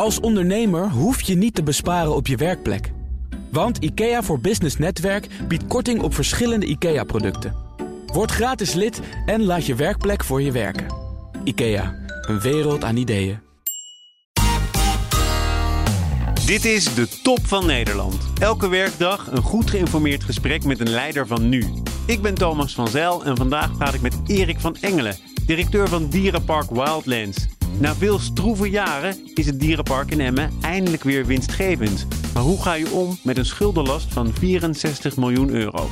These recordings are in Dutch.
Als ondernemer hoef je niet te besparen op je werkplek. Want IKEA voor Business Netwerk biedt korting op verschillende IKEA-producten. Word gratis lid en laat je werkplek voor je werken. IKEA, een wereld aan ideeën. Dit is de Top van Nederland. Elke werkdag een goed geïnformeerd gesprek met een leider van nu. Ik ben Thomas van Zijl en vandaag praat ik met Erik van Engelen, directeur van Dierenpark Wildlands. Na veel stroeve jaren is het dierenpark in Emmen eindelijk weer winstgevend. Maar hoe ga je om met een schuldenlast van 64 miljoen euro?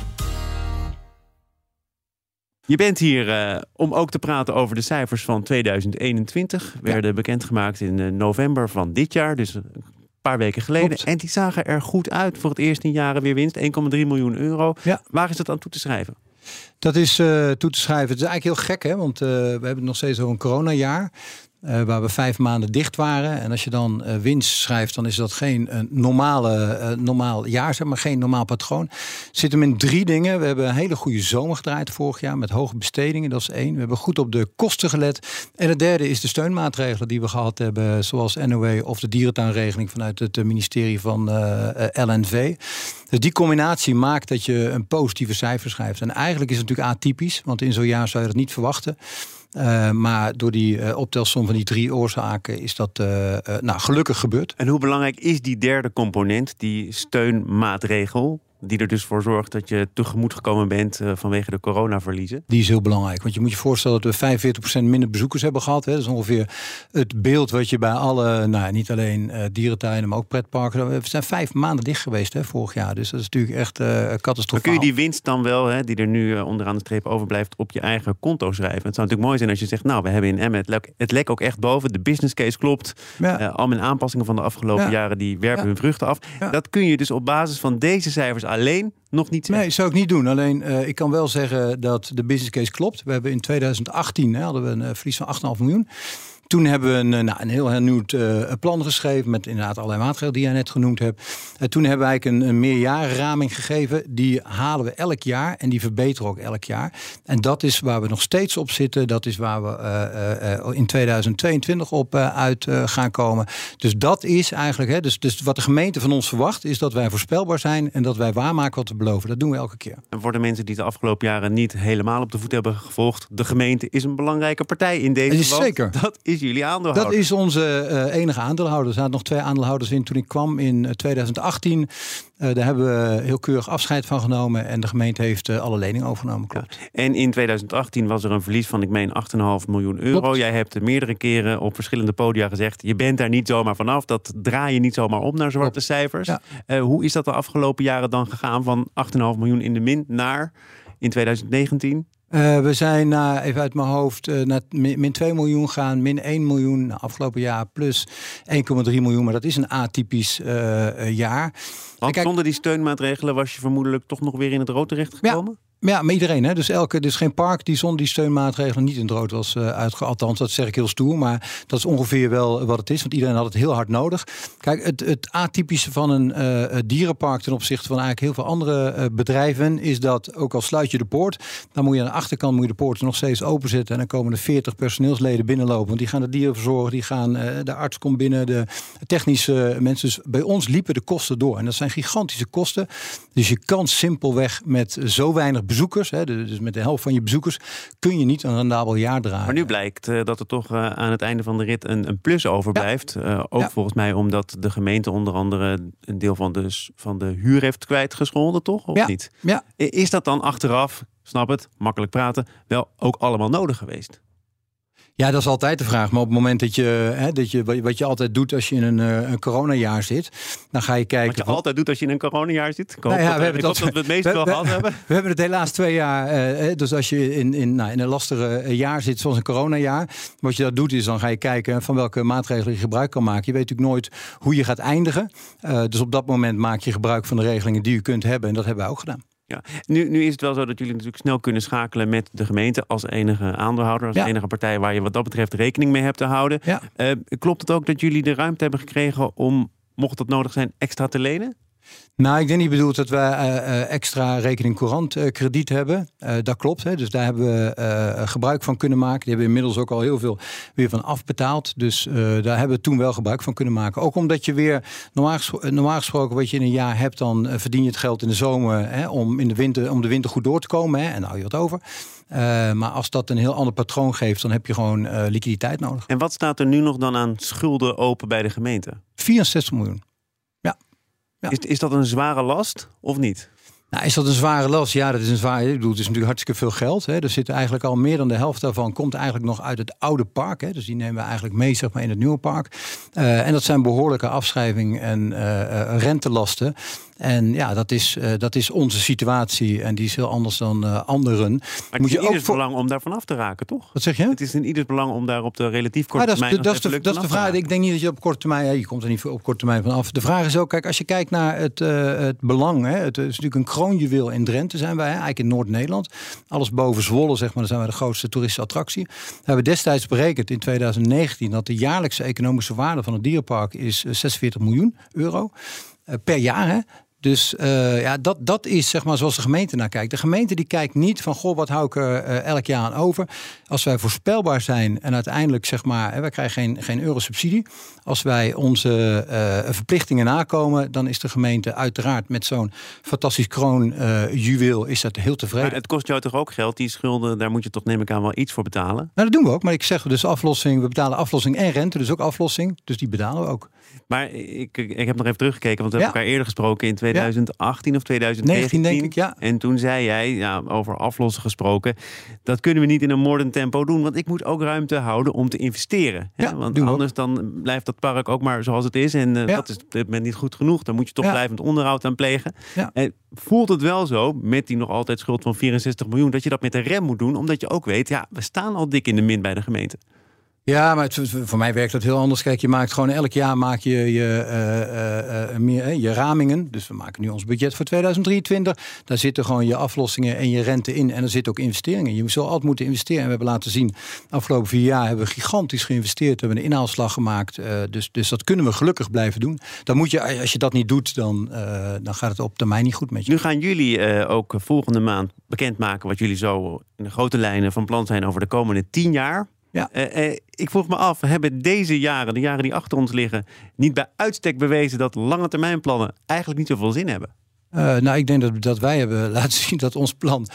Je bent hier om ook te praten over de cijfers van 2021. Werden bekendgemaakt in november van dit jaar, dus een paar weken geleden. Klopt. En die zagen er goed uit. Voor het eerst in jaren weer winst, 1,3 miljoen euro. Ja. Waar is dat aan toe te schrijven? Dat is toe te schrijven. Het is eigenlijk heel gek, hè? Want we hebben het nog steeds over een coronajaar. Waar we 5 maanden dicht waren. En als je dan winst schrijft, dan is dat geen normaal jaar, zeg maar, geen normaal patroon. Zit hem in 3 dingen. We hebben een hele goede zomer gedraaid vorig jaar met hoge bestedingen. Dat is 1. We hebben goed op de kosten gelet. En het derde is de steunmaatregelen die we gehad hebben, zoals NOW of de dierentuinregeling vanuit het ministerie van LNV. Dus die combinatie maakt dat je een positieve cijfer schrijft. En eigenlijk is het natuurlijk atypisch, want in zo'n jaar zou je dat niet verwachten. Maar door die optelsom van die 3 oorzaken is dat gelukkig gebeurd. En hoe belangrijk is die derde component, die steunmaatregel, die er dus voor zorgt dat je tegemoet gekomen bent vanwege de coronaverliezen? Die is heel belangrijk. Want je moet je voorstellen dat we 45% minder bezoekers hebben gehad. Hè. Dat is ongeveer het beeld wat je bij alle, niet alleen dierentuinen, maar ook pretparken. We zijn 5 maanden dicht geweest vorig jaar. Dus dat is natuurlijk echt catastrofaal. Maar kun je die winst dan wel, die er nu onderaan de streep overblijft, op je eigen konto schrijven? Het zou natuurlijk mooi zijn als je zegt, we hebben in Emmen het lek ook echt boven. De business case klopt. Ja. Al mijn aanpassingen van de afgelopen jaren, die werpen hun vruchten af. Ja. Dat kun je dus op basis van deze cijfers alleen nog niet zeggen. Nee, zou ik niet doen. Alleen ik kan wel zeggen dat de business case klopt. We hebben in 2018 hadden we een verlies van 8,5 miljoen. Toen hebben we een heel hernieuwd plan geschreven met inderdaad allerlei maatregelen die jij net genoemd hebt. Toen hebben we eigenlijk een meerjarenraming gegeven. Die halen we elk jaar en die verbeteren ook elk jaar. En dat is waar we nog steeds op zitten. Dat is waar we in 2022 op uit gaan komen. Dus dat is eigenlijk, dus wat de gemeente van ons verwacht, is dat wij voorspelbaar zijn en dat wij waarmaken wat we beloven. Dat doen we elke keer. En voor de mensen die de afgelopen jaren niet helemaal op de voet hebben gevolgd, de gemeente is een belangrijke partij in deze. Is zeker. Dat is jullie aandeelhouder. Dat is onze enige aandeelhouder. Er zaten nog 2 aandeelhouders in toen ik kwam in 2018. Daar hebben we heel keurig afscheid van genomen. En de gemeente heeft alle leningen overgenomen. Klopt. Ja. En in 2018 was er een verlies van, ik meen, 8,5 miljoen euro. Klopt. Jij hebt meerdere keren op verschillende podia gezegd, je bent daar niet zomaar vanaf. Dat draai je niet zomaar om naar zwarte cijfers. Ja. Hoe is dat de afgelopen jaren dan gegaan van 8,5 miljoen in de min naar in 2019? We zijn even uit mijn hoofd naar min 2 miljoen gaan, min 1 miljoen afgelopen jaar, plus 1,3 miljoen. Maar dat is een atypisch jaar. Want zonder die steunmaatregelen was je vermoedelijk toch nog weer in het rood terechtgekomen? Ja, maar iedereen. Hè? Dus geen park die zonder die steunmaatregelen niet in het rood was uitgegaan. Althans, dat zeg ik heel stoer. Maar dat is ongeveer wel wat het is. Want iedereen had het heel hard nodig. Kijk, het atypische van een dierenpark ten opzichte van eigenlijk heel veel andere bedrijven is dat, ook al sluit je de poort, dan moet je aan de achterkant de poorten nog steeds openzetten. En dan komen er 40 personeelsleden binnenlopen. Want die gaan de dieren verzorgen. Die gaan, de arts komt binnen. De technische mensen. Dus bij ons liepen de kosten door. En dat zijn gigantische kosten. Dus je kan simpelweg met zo weinig bezoekers, dus met de helft van je bezoekers, kun je niet een rendabel jaar draaien. Maar nu blijkt dat er toch aan het einde van de rit een plus overblijft. Ja. Volgens mij omdat de gemeente onder andere een deel van de huur heeft kwijtgescholden, toch? Of niet? Ja. Is dat dan achteraf, snap het, makkelijk praten, wel ook allemaal nodig geweest? Ja, dat is altijd de vraag. Maar op het moment dat je wat je altijd doet als je in een coronajaar zit, dan ga je kijken. Wat je altijd doet als je in een coronajaar zit? Ik hoop dat we het meest wel gehad hebben. We hebben het helaas 2 jaar. Dus als je in een lastige jaar zit, zoals een coronajaar, wat je dat doet is dan ga je kijken van welke maatregelen je gebruik kan maken. Je weet natuurlijk nooit hoe je gaat eindigen. Dus op dat moment maak je gebruik van de regelingen die je kunt hebben. En dat hebben wij ook gedaan. Ja. Nu is het wel zo dat jullie natuurlijk snel kunnen schakelen met de gemeente als enige aandeelhouder, als enige partij waar je wat dat betreft rekening mee hebt te houden. Ja. Klopt het ook dat jullie de ruimte hebben gekregen om, mocht dat nodig zijn, extra te lenen? Nou, ik denk niet bedoeld dat wij extra rekening courant krediet hebben. Dat klopt. Hè. Dus daar hebben we gebruik van kunnen maken. Die hebben inmiddels ook al heel veel weer van afbetaald. Dus daar hebben we toen wel gebruik van kunnen maken. Ook omdat je weer, normaal gesproken wat je in een jaar hebt, dan verdien je het geld in de zomer, hè, om de winter goed door te komen. Hè, en dan hou je wat over. Maar als dat een heel ander patroon geeft, dan heb je gewoon liquiditeit nodig. En wat staat er nu nog dan aan schulden open bij de gemeente? 64 miljoen. Ja. Is dat een zware last of niet? Nou, is dat een zware last? Ja, dat is een zware. Ik bedoel, het is natuurlijk hartstikke veel geld. Hè. Er zit eigenlijk al meer dan de helft daarvan komt eigenlijk nog uit het oude park. Hè. Dus die nemen we eigenlijk mee, zeg maar, in het nieuwe park. En dat zijn behoorlijke afschrijving en rentelasten. En ja, dat is onze situatie en die is heel anders dan anderen. Maar het is in ieders belang om daarvan af te raken, toch? Wat zeg je? Het is in ieders belang om daar op de relatief korte termijn... Dat is de vraag. Ik denk niet dat je op korte termijn... je komt er niet op korte termijn van af. De vraag is ook, kijk, als je kijkt naar het belang... Hè, het is natuurlijk een kroonjuweel in Drenthe zijn wij, hè, eigenlijk in Noord-Nederland. Alles boven Zwolle, zeg maar, dan zijn wij de grootste toeristische attractie. We hebben destijds berekend in 2019... dat de jaarlijkse economische waarde van het dierenpark is 46 miljoen euro per jaar, hè. Dus dat is, zeg maar, zoals de gemeente naar kijkt. De gemeente die kijkt niet van, goh, wat hou ik er elk jaar aan over? Als wij voorspelbaar zijn en uiteindelijk, zeg maar, wij krijgen geen euro subsidie. Als wij onze verplichtingen nakomen, dan is de gemeente uiteraard met zo'n fantastisch kroonjuweel is dat heel tevreden. Maar het kost jou toch ook geld? Die schulden, daar moet je toch, neem ik aan, wel iets voor betalen? Nou, dat doen we ook. Maar ik zeg dus aflossing, we betalen aflossing en rente, dus ook aflossing. Dus die betalen we ook. Maar ik heb nog even teruggekeken, want we hebben elkaar eerder gesproken in 2018 of 2019, denk ik, ja. En toen zei jij, over aflossen gesproken, dat kunnen we niet in een moordend tempo doen, want ik moet ook ruimte houden om te investeren. Ja, want anders dan blijft dat park ook maar zoals het is en dat is op dit moment niet goed genoeg. Dan moet je toch blijvend onderhoud aan plegen. Ja. Voelt het wel zo, met die nog altijd schuld van 64 miljoen, dat je dat met een rem moet doen, omdat je ook weet, we staan al dik in de min bij de gemeente. Ja, maar voor mij werkt dat heel anders. Kijk, je maakt gewoon elk jaar je ramingen. Dus we maken nu ons budget voor 2023. Daar zitten gewoon je aflossingen en je rente in. En er zitten ook investeringen in. Je zal altijd moeten investeren. En we hebben laten zien, de afgelopen 4 jaar hebben we gigantisch geïnvesteerd. We hebben een inhaalslag gemaakt. Dus dat kunnen we gelukkig blijven doen. Dan moet je, als je dat niet doet, dan gaat het op termijn niet goed met je. Nu gaan jullie ook volgende maand bekendmaken wat jullie zo in de grote lijnen van plan zijn over de komende 10 jaar. Ja. Ik vroeg me af, hebben deze jaren, de jaren die achter ons liggen, niet bij uitstek bewezen dat lange termijn plannen eigenlijk niet zoveel zin hebben? Ik denk dat wij hebben laten zien dat ons plan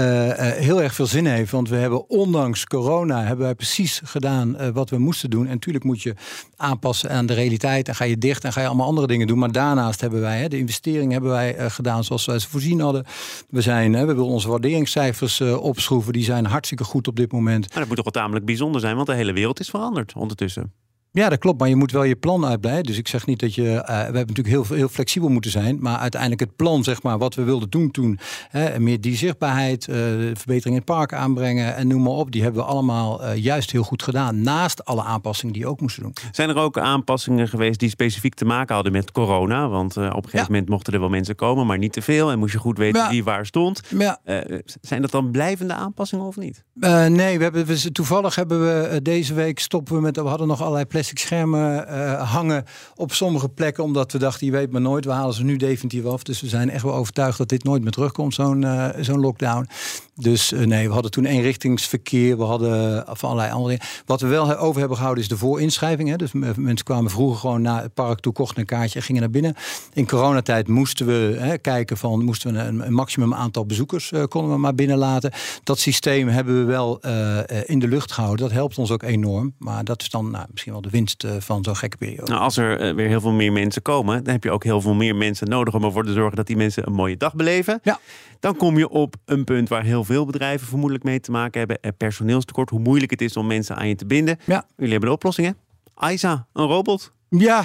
heel erg veel zin heeft. Want we hebben ondanks corona hebben wij precies gedaan wat we moesten doen. En natuurlijk moet je aanpassen aan de realiteit. En ga je dicht en ga je allemaal andere dingen doen. Maar daarnaast hebben wij de investeringen hebben wij gedaan zoals wij ze voorzien hadden. We willen onze waarderingscijfers opschroeven. Die zijn hartstikke goed op dit moment. Maar dat moet toch wel tamelijk bijzonder zijn, want de hele wereld is veranderd ondertussen. Ja, dat klopt, maar je moet wel je plan uitbreiden. Dus ik zeg niet dat je... we hebben natuurlijk heel flexibel moeten zijn. Maar uiteindelijk het plan, zeg maar, wat we wilden doen toen... meer die zichtbaarheid, verbetering in het park aanbrengen en noem maar op. Die hebben we allemaal juist heel goed gedaan. Naast alle aanpassingen die je ook moesten doen. Zijn er ook aanpassingen geweest die specifiek te maken hadden met corona? Want op een gegeven moment mochten er wel mensen komen, maar niet te veel. En moest je goed weten wie waar stond. Ja. Zijn dat dan blijvende aanpassingen of niet? Nee, toevallig hebben we deze week we hadden nog allerlei plastic schermen hangen op sommige plekken, omdat we dachten, je weet maar nooit, we halen ze nu definitief af. Dus we zijn echt wel overtuigd dat dit nooit meer terugkomt, zo'n lockdown. Dus we hadden toen eenrichtingsverkeer, we hadden van allerlei andere dingen. Wat we wel over hebben gehouden is de voorinschrijving. Hè. Dus mensen kwamen vroeger gewoon naar het park toe, kochten een kaartje en gingen naar binnen. In coronatijd moesten we kijken moesten we een maximum aantal bezoekers konden we maar binnenlaten. Dat systeem hebben we wel in de lucht gehouden. Dat helpt ons ook enorm. Maar dat is dan misschien wel de winst van zo'n gekke periode. Nou, als er weer heel veel meer mensen komen, dan heb je ook heel veel meer mensen nodig om ervoor te zorgen dat die mensen een mooie dag beleven. Ja. Dan kom je op een punt waar heel veel bedrijven vermoedelijk mee te maken hebben. Personeelstekort, hoe moeilijk het is om mensen aan je te binden. Ja. Jullie hebben de oplossingen. Aisa, een robot. Ja,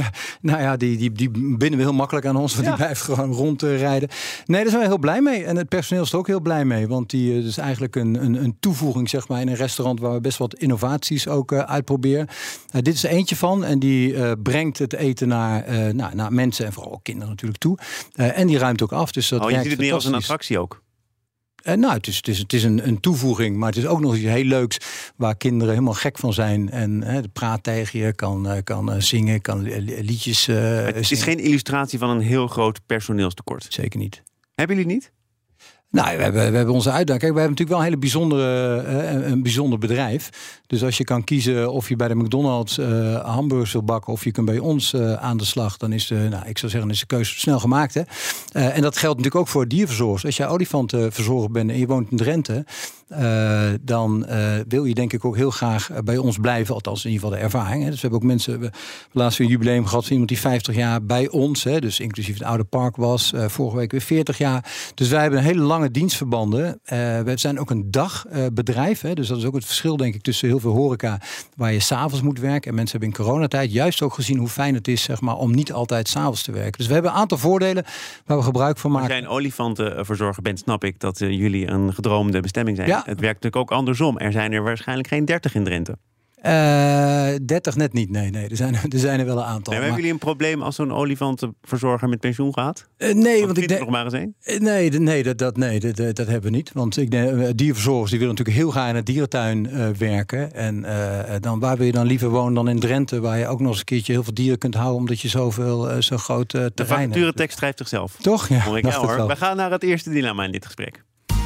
die binden we heel makkelijk aan ons. Want die blijft gewoon rondrijden. Nee, daar zijn we heel blij mee. En het personeel is er ook heel blij mee. Want die is eigenlijk een toevoeging, zeg maar, in een restaurant waar we best wat innovaties ook uitproberen. Dit is er eentje van. En die brengt het eten naar mensen en vooral kinderen natuurlijk toe. En die ruimt ook af. Dus dat je ziet het meer als een attractie ook. Het is een toevoeging, maar het is ook nog iets heel leuks waar kinderen helemaal gek van zijn. En praat tegen je, kan zingen, kan liedjes Het is geen illustratie van een heel groot personeelstekort. Zeker niet. Hebben jullie niet? Nou, we hebben onze uitdaging. Kijk, we hebben natuurlijk wel een bijzonder bedrijf. Dus als je kan kiezen of je bij de McDonald's hamburgers wil bakken of je kunt bij ons aan de slag, dan is de keuze snel gemaakt. Hè? En dat geldt natuurlijk ook voor dierverzorgers. Als jij olifantenverzorger bent en je woont in Drenthe, dan wil je denk ik ook heel graag bij ons blijven. Althans in ieder geval de ervaring. Hè? Dus we hebben ook mensen, we hebben laatst weer een jubileum gehad van iemand die 50 jaar bij ons, hè? Dus inclusief het oude park was. Vorige week weer 40 jaar. Dus wij hebben een hele lange dienstverbanden. We zijn ook een dagbedrijf. Dus dat is ook het verschil denk ik tussen heel veel horeca waar je 's avonds moet werken. En mensen hebben in coronatijd juist ook gezien hoe fijn het is zeg maar, om niet altijd 's avonds te werken. Dus we hebben een aantal voordelen waar we gebruik van maken. Als jij een olifantenverzorger bent, snap ik dat jullie een gedroomde bestemming zijn. Ja. Het werkt natuurlijk ook andersom. Er zijn er waarschijnlijk geen 30 in Drenthe. 30 net niet, nee. Er zijn er wel een aantal. Hebben jullie een probleem als zo'n olifantenverzorger met pensioen gaat? Nee, want ik denk nog maar eens één? Dat hebben we niet. Want ik denk, dierverzorgers die willen natuurlijk heel graag in de dierentuin werken. En waar wil je dan liever wonen dan in Drenthe, waar je ook nog eens een keertje heel veel dieren kunt houden, omdat je zo groot terrein hebt. De vacaturetekst schrijft zichzelf. Toch? Ja, hoor. We gaan naar het eerste dilemma in dit gesprek.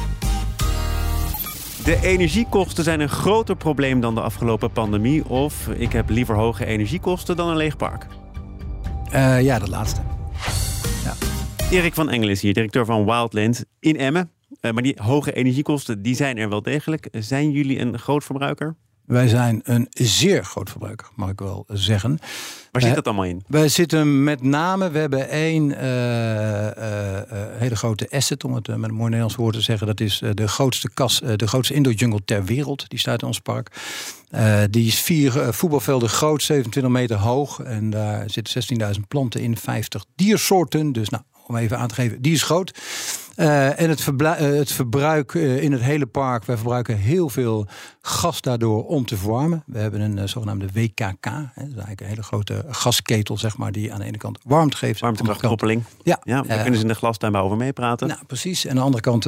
De energiekosten zijn een groter probleem dan de afgelopen pandemie. Of ik heb liever hoge energiekosten dan een leeg park. Ja, dat laatste. Ja. Erik van Engelen is hier, directeur van Wildland in Emmen. Maar die hoge energiekosten die zijn er wel degelijk. Zijn jullie een groot verbruiker? Wij zijn een zeer groot verbruiker, mag ik wel zeggen. Waar zit dat allemaal in? Wij zitten met name, we hebben één hele grote asset, om het met een mooi Nederlands woord te zeggen. Dat is de grootste indoor jungle ter wereld. Die staat in ons park. Die is 4 voetbalvelden groot, 27 meter hoog. En daar zitten 16.000 planten in, 50 diersoorten. Dus om even aan te geven, die is groot. En het verbruik in het hele park, wij verbruiken heel veel gas daardoor om te verwarmen. We hebben een zogenaamde WKK, dat is eigenlijk een hele grote gasketel, zeg maar, die aan de ene kant warmte geeft. Warmtekrachtkoppeling. Ja, daar kunnen ze in de glastuinbouw over meepraten. Nou, precies. En aan de andere kant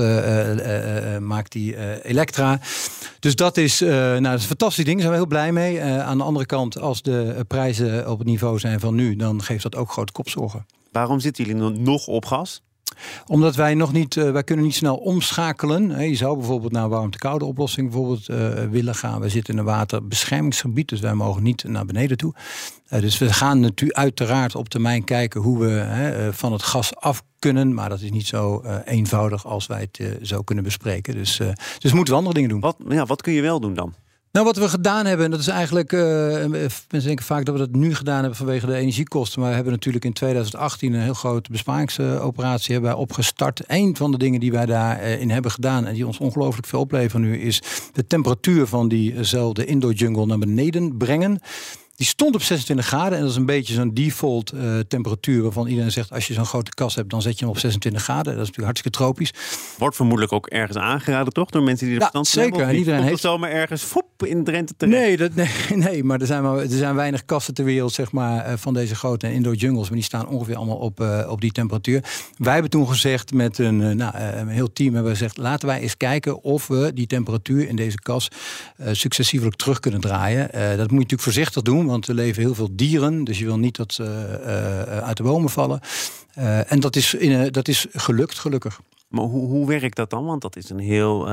maakt die elektra. Dus dat is een fantastisch ding, daar zijn we heel blij mee. Aan de andere kant, als de prijzen op het niveau zijn van nu, dan geeft dat ook grote kopzorgen. Waarom zitten jullie nog op gas? Omdat wij nog niet, wij kunnen niet snel omschakelen. Je zou bijvoorbeeld naar een warmte-koude oplossing willen gaan. We zitten in een waterbeschermingsgebied, dus wij mogen niet naar beneden toe. Dus we gaan natuurlijk uiteraard op termijn kijken hoe we van het gas af kunnen. Maar dat is niet zo eenvoudig als wij het zo kunnen bespreken. Dus moeten we andere dingen doen. Wat kun je wel doen dan? Nou, wat we gedaan hebben, en dat is eigenlijk, mensen denken vaak dat we dat nu gedaan hebben vanwege de energiekosten. Maar we hebben natuurlijk in 2018 een heel grote besparingsoperatie hebben wij opgestart. Een van de dingen die wij daarin hebben gedaan en die ons ongelooflijk veel opleveren nu, is de temperatuur van diezelfde indoor jungle naar beneden brengen. Die stond op 26 graden en dat is een beetje zo'n default temperatuur waarvan iedereen zegt, als je zo'n grote kast hebt, dan zet je hem op 26 graden. Dat is natuurlijk hartstikke tropisch. Wordt vermoedelijk ook ergens aangeraden, toch? Door mensen die er verstand van hebben? Zeker. En iedereen heeft zomaar ergens in Drenthe terecht. Nee, maar er zijn weinig kasten ter wereld, zeg maar, van deze grote indoor jungles, maar die staan ongeveer allemaal op die temperatuur. Wij hebben toen gezegd met een heel team, hebben we gezegd, laten wij eens kijken of we die temperatuur in deze kas successievelijk terug kunnen draaien. Dat moet je natuurlijk voorzichtig doen, want er leven heel veel dieren, dus je wil niet dat ze uit de bomen vallen. En dat is gelukt, gelukkig. Maar hoe werkt dat dan? Want dat is een heel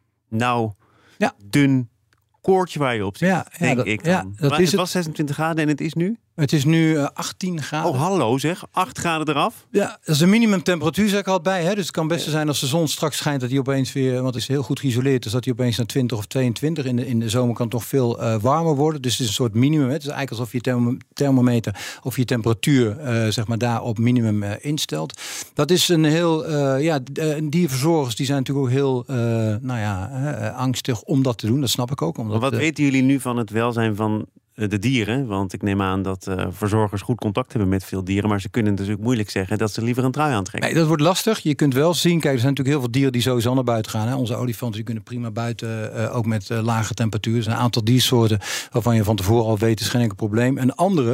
dun koordje waar je op zit, denk ik dan. Het was 26 graden en het is nu? Het is nu 18 graden. Oh, hallo zeg. 8 graden eraf? Ja, dat is de minimumtemperatuur, zeg ik al bij. Hè? Dus het kan best zijn als de zon straks schijnt dat hij opeens weer, want het is heel goed geïsoleerd, dus dat hij opeens naar 20 of 22. In de zomer kan het nog veel warmer worden. Dus het is een soort minimum. Hè? Het is eigenlijk alsof je thermometer of je temperatuur zeg maar daar op minimum instelt. Dat is een heel, dierverzorgers die zijn natuurlijk ook heel angstig om dat te doen. Dat snap ik ook. Maar wat weten jullie nu van het welzijn van de dieren? Want ik neem aan dat verzorgers goed contact hebben met veel dieren, maar ze kunnen dus ook moeilijk zeggen dat ze liever een trui aantrekken. Nee, dat wordt lastig. Je kunt wel zien, kijk, er zijn natuurlijk heel veel dieren die sowieso naar buiten gaan. Hè. Onze olifanten die kunnen prima buiten, ook met lage temperatuur. Er zijn een aantal diersoorten waarvan je van tevoren al weet, is geen enkel probleem. En andere,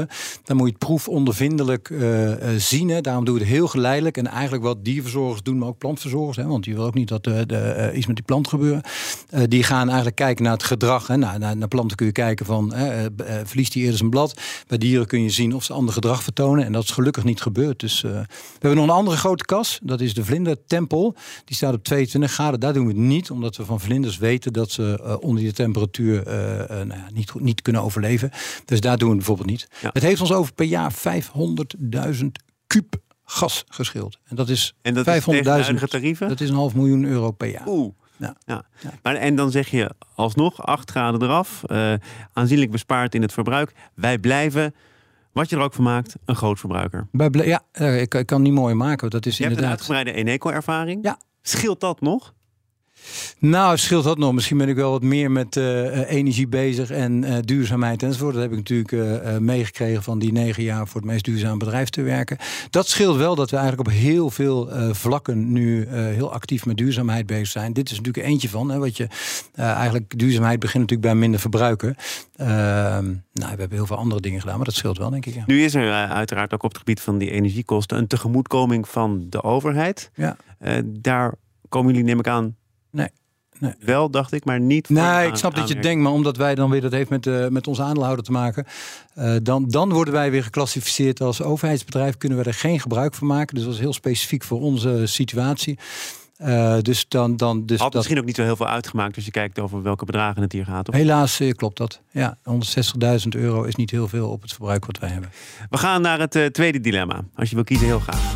dan moet je het proefondervindelijk zien. Hè. Daarom doen we het heel geleidelijk. En eigenlijk wat dierverzorgers doen, maar ook plantverzorgers. Hè, want je wil ook niet dat iets met die plant gebeurt. Die gaan eigenlijk kijken naar het gedrag. Hè. Naar planten kun je kijken van, verliest die eerder zijn blad. Bij dieren kun je zien of ze ander gedrag vertonen. En dat is gelukkig niet gebeurd. Dus we hebben nog een andere grote kas. Dat is de vlindertempel. Die staat op 22 graden. Daar doen we het niet, omdat we van vlinders weten dat ze onder die temperatuur niet kunnen overleven. Dus daar doen we het bijvoorbeeld niet. Ja. Het heeft ons over per jaar 500.000 kuub gas gescheeld. En dat is 500.000 tarieven? Dat is €500.000 per jaar. Oeh. Ja. Maar, en dan zeg je alsnog 8 graden eraf. Aanzienlijk bespaard in het verbruik. Wij blijven, wat je er ook van maakt, een groot verbruiker. Ik kan het niet mooi maken. Dat is je hebt een uitgebreide Eneco-ervaring. Ja. Scheelt dat nog? Nou, scheelt dat nog. Misschien ben ik wel wat meer met energie bezig en duurzaamheid enzovoort. Dat heb ik natuurlijk meegekregen van die 9 jaar voor het meest duurzame bedrijf te werken. Dat scheelt wel dat we eigenlijk op heel veel vlakken nu heel actief met duurzaamheid bezig zijn. Dit is natuurlijk eentje van. Hè, wat je eigenlijk duurzaamheid begint natuurlijk bij minder verbruiken. We hebben heel veel andere dingen gedaan, maar dat scheelt wel, denk ik. Ja. Nu is er uiteraard ook op het gebied van die energiekosten een tegemoetkoming van de overheid. Ja. Daar komen jullie, neem ik aan, Nee. Wel, dacht ik, maar niet. Nee, ik snap dat je denkt, maar omdat wij dan weer, dat heeft met onze aandeelhouder te maken. Dan worden wij weer geclassificeerd als overheidsbedrijf. Kunnen we er geen gebruik van maken. Dus dat is heel specifiek voor onze situatie. Dus had misschien ook niet zo heel veel uitgemaakt als je kijkt over welke bedragen het hier gaat. Of? Helaas klopt dat. Ja, €160.000 is niet heel veel op het verbruik wat wij hebben. We gaan naar het tweede dilemma. Als je wil kiezen, heel graag.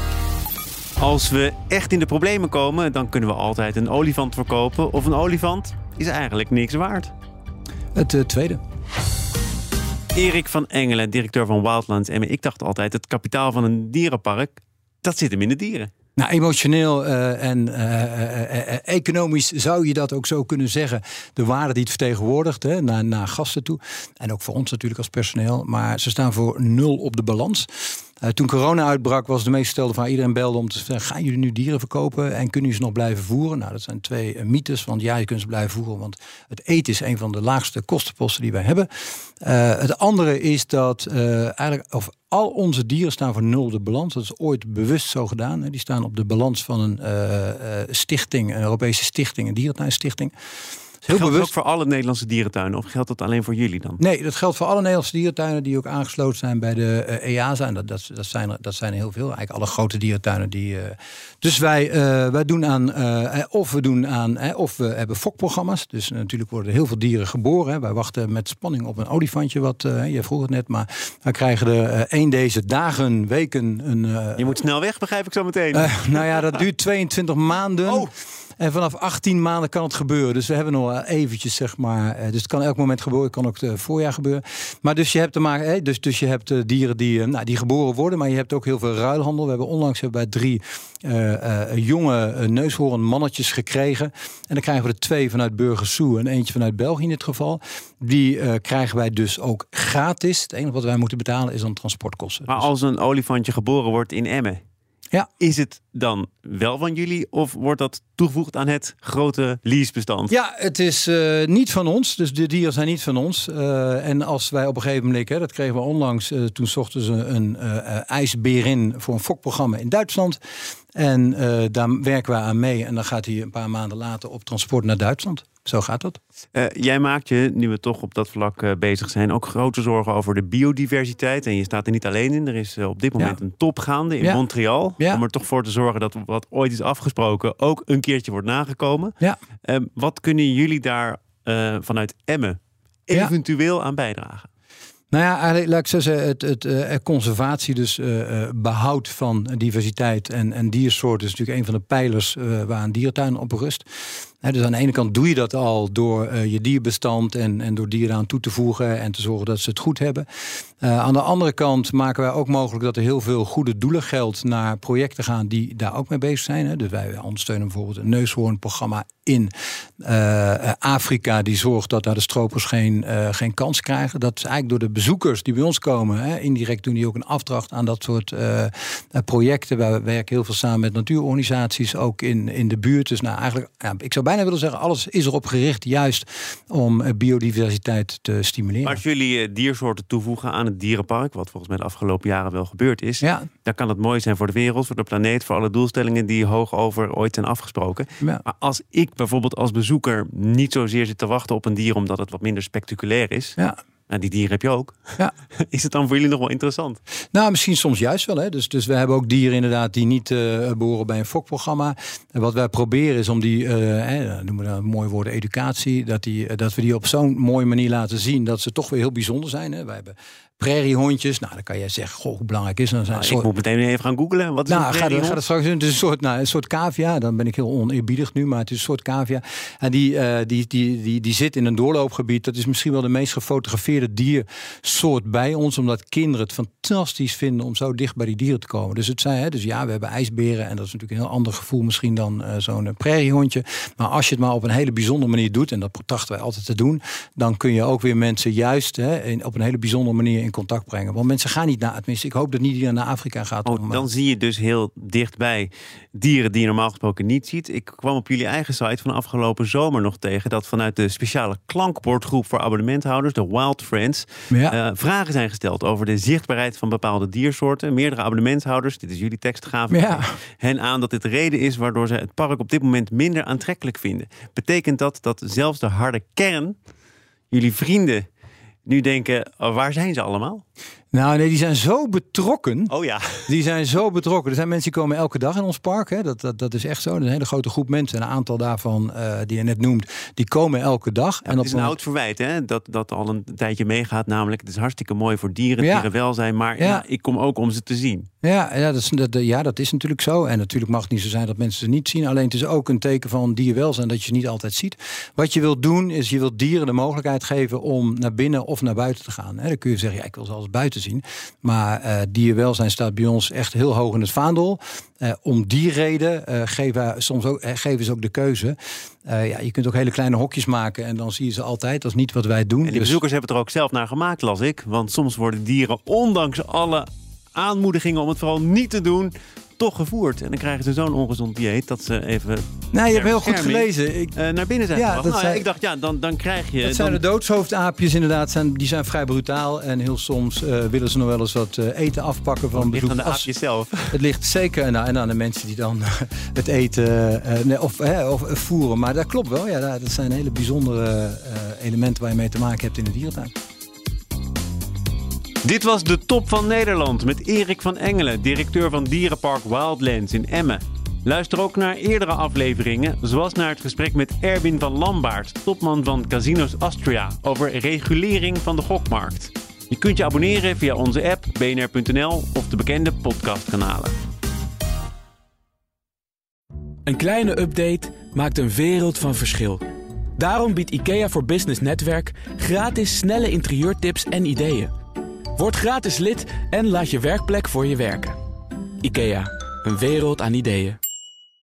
Als we echt in de problemen komen, dan kunnen we altijd een olifant verkopen. Of een olifant is eigenlijk niks waard. Het tweede. Erik van Engelen, directeur van Wildlands Emmen. Ik dacht altijd, het kapitaal van een dierenpark, dat zit hem in de dieren. Nou, emotioneel en economisch zou je dat ook zo kunnen zeggen. De waarde die het vertegenwoordigt naar gasten toe. En ook voor ons natuurlijk als personeel. Maar ze staan voor 0 op de balans. Toen corona uitbrak was de meest gestelde vraag. Iedereen belde om te zeggen, gaan jullie nu dieren verkopen en kunnen jullie ze nog blijven voeren? Nou, dat zijn 2 mythes. Want ja, je kunt ze blijven voeren. Want het eten is een van de laagste kostenposten die wij hebben. Het andere is dat al onze dieren staan voor 0 op de balans. Dat is ooit bewust zo gedaan. Die staan op de balans van een stichting, een Europese stichting, een dierentuinstichting. Geldt dat ook voor alle Nederlandse dierentuinen? Of geldt dat alleen voor jullie dan? Nee, dat geldt voor alle Nederlandse dierentuinen die ook aangesloten zijn bij de EASA. En dat zijn er heel veel. Eigenlijk alle grote dierentuinen die. Dus wij doen aan, of we hebben fokprogramma's. Dus natuurlijk worden heel veel dieren geboren. Hè. Wij wachten met spanning op een olifantje. Je vroeg het net, maar wij krijgen er 1 deze dagen, weken. Je moet snel weg, begrijp ik zo meteen. Dat duurt 22 maanden. Oh. En vanaf 18 maanden kan het gebeuren. Dus we hebben nog wel eventjes, zeg maar. Dus het kan elk moment gebeuren. Het kan ook het voorjaar gebeuren. Maar dus je hebt te maken. Dus je hebt dieren die geboren worden. Maar je hebt ook heel veel ruilhandel. We hebben onlangs bij 3 jonge neushoornmannetjes gekregen. En dan krijgen we er 2 vanuit Burgersoe en eentje vanuit België in dit geval. Die krijgen wij dus ook gratis. Het enige wat wij moeten betalen is dan transportkosten. Maar als een olifantje geboren wordt in Emmen. Ja. Is het dan wel van jullie of wordt dat toegevoegd aan het grote leasebestand? Ja, het is niet van ons. Dus de dieren zijn niet van ons. En als wij op een gegeven moment, dat kregen we onlangs, toen zochten ze een ijsberin voor een fokprogramma in Duitsland. En daar werken we aan mee. En dan gaat hij een paar maanden later op transport naar Duitsland. Zo gaat dat. Jij maakt je, nu we toch op dat vlak bezig zijn, ook grote zorgen over de biodiversiteit. En je staat er niet alleen in. Er is op dit moment een top gaande in Montreal. Ja. Om er toch voor te zorgen dat wat ooit is afgesproken ook een keertje wordt nagekomen. Ja. Wat kunnen jullie daar vanuit Emmen eventueel aan bijdragen? Nou ja, eigenlijk, laat ik zo zeggen, het conservatie, dus behoud van diversiteit en diersoorten is natuurlijk een van de pijlers waar een dierentuin op rust. Dus aan de ene kant doe je dat al door je dierbestand en door dieren aan toe te voegen en te zorgen dat ze het goed hebben. Aan de andere kant maken wij ook mogelijk dat er heel veel goede doelengeld naar projecten gaan die daar ook mee bezig zijn. Dus wij ondersteunen bijvoorbeeld een neushoornprogramma in Afrika die zorgt dat daar de stropers geen kans krijgen. Dat is eigenlijk door de bezoekers die bij ons komen. Indirect doen die ook een afdracht aan dat soort projecten. Wij werken heel veel samen met natuurorganisaties, ook in de buurt. Dus eigenlijk, ik zou bijna willen zeggen, alles is erop gericht juist om biodiversiteit te stimuleren. Maar als jullie diersoorten toevoegen aan het dierenpark, wat volgens mij de afgelopen jaren wel gebeurd is, dan kan het mooi zijn voor de wereld, voor de planeet, voor alle doelstellingen die hoog over ooit zijn afgesproken. Ja. Maar als ik bijvoorbeeld als bezoeker niet zozeer zit te wachten op een dier omdat het wat minder spectaculair is. Ja. Nou, die dieren heb je ook. Ja. Is het dan voor jullie nog wel interessant? Nou, misschien soms juist wel. Hè. Dus we hebben ook dieren inderdaad die niet behoren bij een fokprogramma. En wat wij proberen is om die, noemen we dat een mooi woord, educatie, dat we die op zo'n mooie manier laten zien dat ze toch weer heel bijzonder zijn. Hè. Wij hebben prairiehondjes. Nou, dan kan je zeggen, goh, hoe belangrijk is dat? Ik moet meteen even gaan googlen. Wat is een prairiehond? Ga dat straks doen. Het is een soort cavia. Dan ben ik heel oneerbiedig nu, maar het is een soort cavia. En die zit in een doorloopgebied. Dat is misschien wel de meest gefotografeerde diersoort bij ons, omdat kinderen het fantastisch vinden om zo dicht bij die dieren te komen. Dus we hebben ijsberen en dat is natuurlijk een heel ander gevoel misschien dan zo'n prairiehondje. Maar als je het maar op een hele bijzondere manier doet, en dat trachten wij altijd te doen, dan kun je ook weer mensen juist op een hele bijzondere manier in contact brengen. Want mensen gaan niet tenminste, ik hoop dat niet iedereen naar Afrika gaat. Dan zie je dus heel dichtbij dieren die je normaal gesproken niet ziet. Ik kwam op jullie eigen site van afgelopen zomer nog tegen dat vanuit de speciale klankbordgroep voor abonnementhouders, de Wild Friends, vragen zijn gesteld over de zichtbaarheid van bepaalde diersoorten. Meerdere abonnementhouders, dit is jullie tekst, gaven hen aan dat dit de reden is waardoor ze het park op dit moment minder aantrekkelijk vinden. Betekent dat zelfs de harde kern, jullie vrienden, nu denken, waar zijn ze allemaal? Nou nee, die zijn zo betrokken. Oh ja. Die zijn zo betrokken. Er zijn mensen die komen elke dag in ons park. Hè. Dat is echt zo. Er is een hele grote groep mensen. Een aantal daarvan die je net noemt, die komen elke dag. Ja, en het is een oud verwijt, hè? Dat al een tijdje meegaat. Namelijk, het is hartstikke mooi voor dieren, dierenwelzijn. Maar ik kom ook om ze te zien. Dat is natuurlijk zo. En natuurlijk mag het niet zo zijn dat mensen ze niet zien. Alleen het is ook een teken van dierwelzijn dat je ze niet altijd ziet. Wat je wilt doen, is je wilt dieren de mogelijkheid geven om naar binnen of naar buiten te gaan. Dan kun je zeggen, ik wil ze alles buiten zien. Maar dierwelzijn staat bij ons echt heel hoog in het vaandel. Om die reden geven ze ook de keuze. Je kunt ook hele kleine hokjes maken en dan zie je ze altijd. Dat is niet wat wij doen. En de bezoekers hebben het er ook zelf naar gemaakt, las ik. Want soms worden dieren, ondanks alle aanmoedigingen om het vooral niet te doen, toch gevoerd. En dan krijgen ze zo'n ongezond dieet dat ze even... Nou, je hebt heel goed gelezen. Naar binnen zijn gebracht. Ik dacht, dan krijg je... Dat zijn de doodshoofdaapjes inderdaad. Die zijn vrij brutaal. En heel soms willen ze nog wel eens wat eten afpakken van bezoek. Het ligt aan de aapjes zelf. Het ligt zeker en aan de mensen die dan het eten of voeren. Maar dat klopt wel. Ja, dat zijn hele bijzondere elementen waar je mee te maken hebt in de dierentuin. Dit was de Top van Nederland met Erik van Engelen, directeur van dierenpark Wildlands in Emmen. Luister ook naar eerdere afleveringen, zoals naar het gesprek met Erwin van Lambaert, topman van Casinos Austria, over regulering van de gokmarkt. Je kunt je abonneren via onze app, bnr.nl of de bekende podcastkanalen. Een kleine update maakt een wereld van verschil. Daarom biedt IKEA voor Business Netwerk gratis snelle interieurtips en ideeën. Word gratis lid en laat je werkplek voor je werken. IKEA, een wereld aan ideeën.